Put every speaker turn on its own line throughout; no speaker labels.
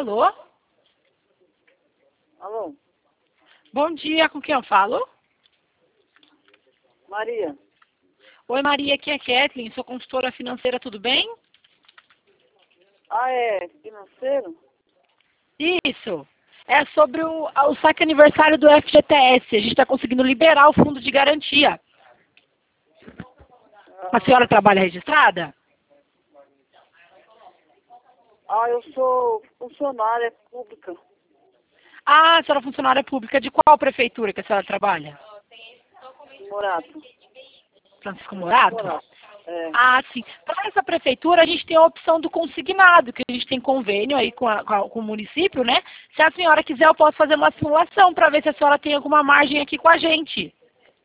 Alô?
Alô?
Bom dia, com quem eu falo?
Maria.
Oi, Maria, aqui é Kathleen, sou consultora financeira, tudo bem?
Ah, é financeiro?
Isso. É sobre o saque aniversário do FGTS. A gente está conseguindo liberar o fundo de garantia. A senhora trabalha registrada?
Ah, eu sou funcionária pública.
Ah, a senhora é funcionária pública. De qual prefeitura que a senhora trabalha?
Morato.
Francisco Morato?
Morato. É.
Ah, sim. Para essa prefeitura, a gente tem a opção do consignado, que a gente tem convênio aí com o município, né? Se a senhora quiser, eu posso fazer uma simulação para ver se a senhora tem alguma margem aqui com a gente.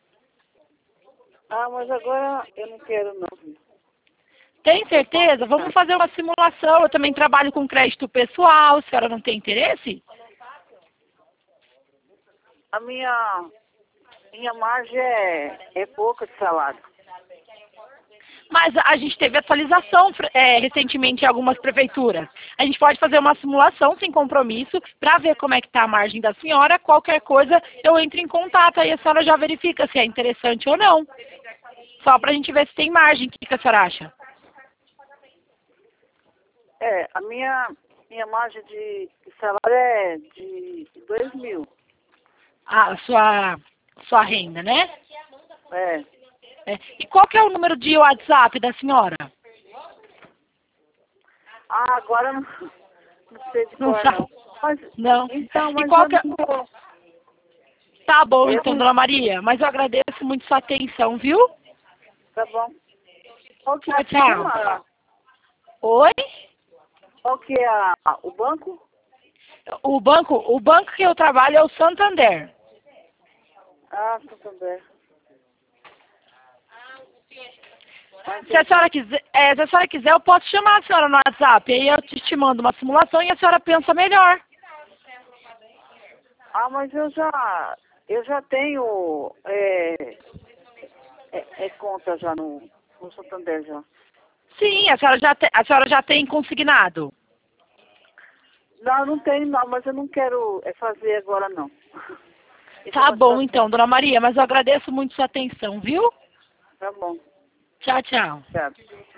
Ah, mas agora eu não quero não.
Tem certeza? Vamos fazer uma simulação. Eu também trabalho com crédito pessoal. A senhora não tem interesse?
A minha margem é pouca de salário.
Mas a gente teve atualização recentemente em algumas prefeituras. A gente pode fazer uma simulação sem compromisso para ver como é que está a margem da senhora. Qualquer coisa, eu entro em contato aí a senhora já verifica se é interessante ou não. Só para a gente ver se tem margem. O que a senhora acha?
É, a minha margem de salário é de 2.000.
A sua renda, né?
É.
É. E qual que é o número de WhatsApp da senhora?
Ah, agora não sei de
Não
cor
sabe?
não. Mas,
Não.
então,
E
mas
qual
eu
que é...
não vou.
Tá bom,
Eu
então,
não.
dona Maria. Mas eu agradeço muito sua atenção, viu?
Tá bom. Qual que é
Tchau, tchau. Oi?
qual que é o banco?
O banco que eu trabalho é o Santander.
Ah, Santander.
Se a senhora quiser, eu posso chamar a senhora no WhatsApp. Aí eu te mando uma simulação e a senhora pensa melhor.
Ah, mas eu já tenho conta já no Santander já.
Sim, a senhora já tem consignado.
Não, não tenho não, mas eu não quero fazer agora não.
Tá bom, então, dona Maria. Mas eu agradeço muito sua atenção, viu?
Tá bom.
Tchau, tchau.
Obrigada.